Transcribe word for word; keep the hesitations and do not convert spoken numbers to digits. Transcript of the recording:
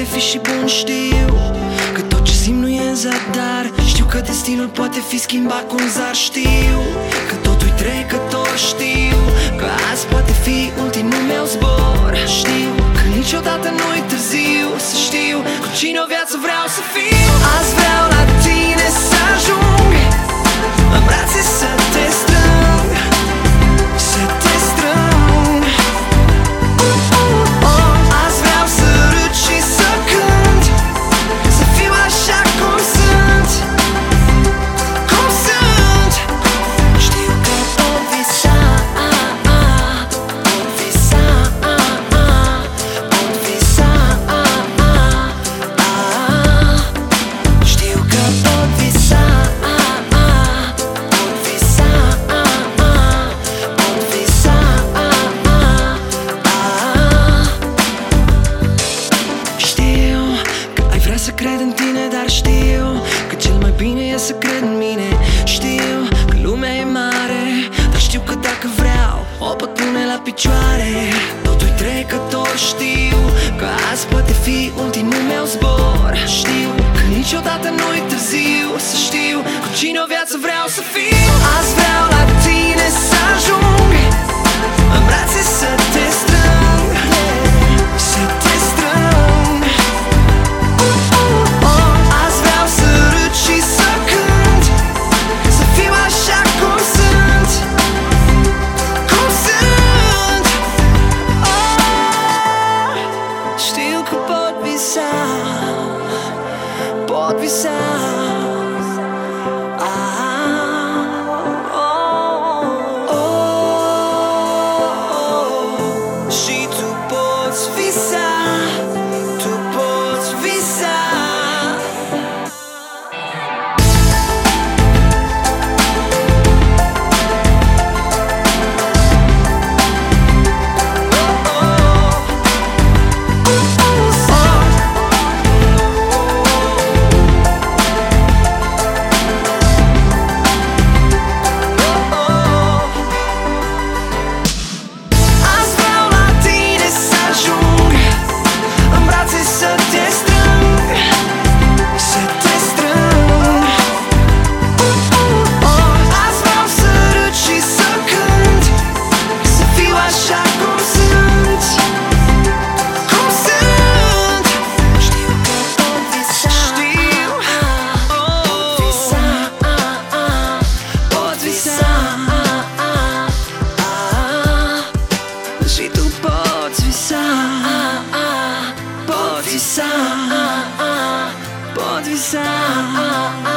fi și bun, știu că tot ce simt nu e în zadar. Știu că destinul poate fi schimbat cu un zar. Știu că totul-i trecător. Știu că azi poate fi ultimul meu zbor. Știu că niciodată nu-i târziu să știu cu cine o viață vreau să fiu. Azi vreau la tine să ajung, în brațe să te strâng, să te strâng. Azi vreau să râd și să cânt, să fiu așa cum sunt, cum sunt. Știu că pot visa, pot visa, pot visa. Știu că pot visa, pot visa, pot visa. Știu că ai vrea să cred în tine, dar știu că cel mai bine e să cred în mine. Știu că lumea e mare, dar știu că dacă vreau o pot pune la picioare. Totul-i trecător. Știu că azi poate fi ultimul meu zbor. Știu că niciodată nu-i târziu să știu cu cine o viață vreau să fiu. Azi vreau la tine să ajung, în brațe să te strâng, să te strâng. Azi vreau să râd și să cânt, să fiu așa cum sunt, cum sunt. Oh, știu că pot visa, pot visa. Ah, oh, oh, și tu poți visa, tu poți visa. Azi vreau la tine să ajung, în brațe să te strâng, să te strâng. Azi vreau să râd și să cânt, să fiu așa cum sunt, cum sunt. Știu că pot visa, știu, pot visa, pot visa. Și tu poți visa, poți visa, poți visa.